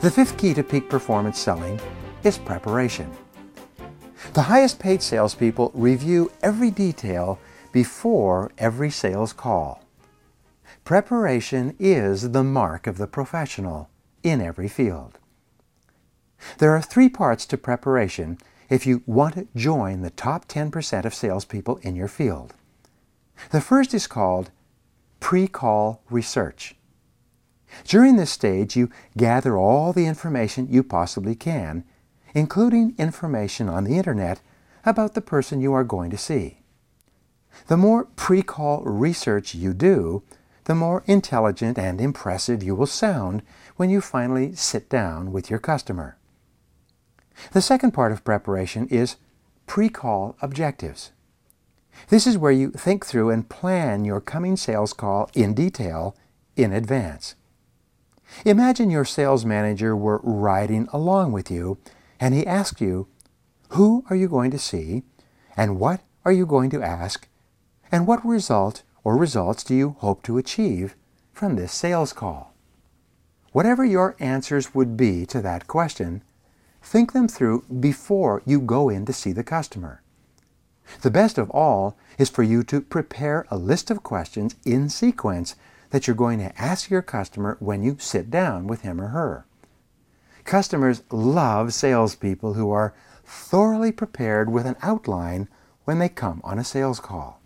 The fifth key to peak performance selling is preparation. The highest paid salespeople review every detail before every sales call. Preparation is the mark of the professional in every field. There are three parts to preparation if you want to join the top 10% of salespeople in your field. The first is called pre-call research. During this stage, you gather all the information you possibly can, including information on the internet about the person you are going to see. The more pre-call research you do, the more intelligent and impressive you will sound when you finally sit down with your customer. The second part of preparation is pre-call objectives. This is where you think through and plan your coming sales call in detail in advance. Imagine your sales manager were riding along with you and he asked you, who are you going to see, and what are you going to ask, and what result or results do you hope to achieve from this sales call? Whatever your answers would be to that question, think them through before you go in to see the customer. The best of all is for you to prepare a list of questions in sequence that you're going to ask your customer when you sit down with him or her. Customers love salespeople who are thoroughly prepared with an outline when they come on a sales call.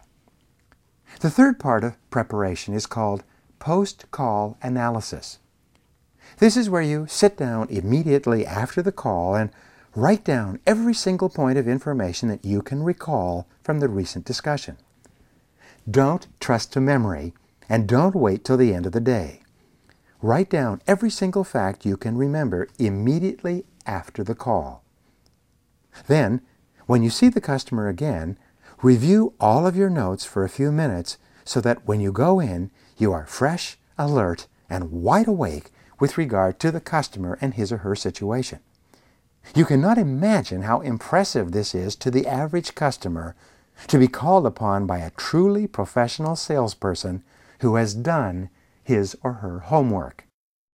The third part of preparation is called post-call analysis. This is where you sit down immediately after the call and write down every single point of information that you can recall from the recent discussion. Don't trust to memory, and don't wait till the end of the day. Write down every single fact you can remember immediately after the call. Then, when you see the customer again, review all of your notes for a few minutes so that when you go in, you are fresh, alert, and wide awake with regard to the customer and his or her situation. You cannot imagine how impressive this is to the average customer to be called upon by a truly professional salesperson who has done his or her homework.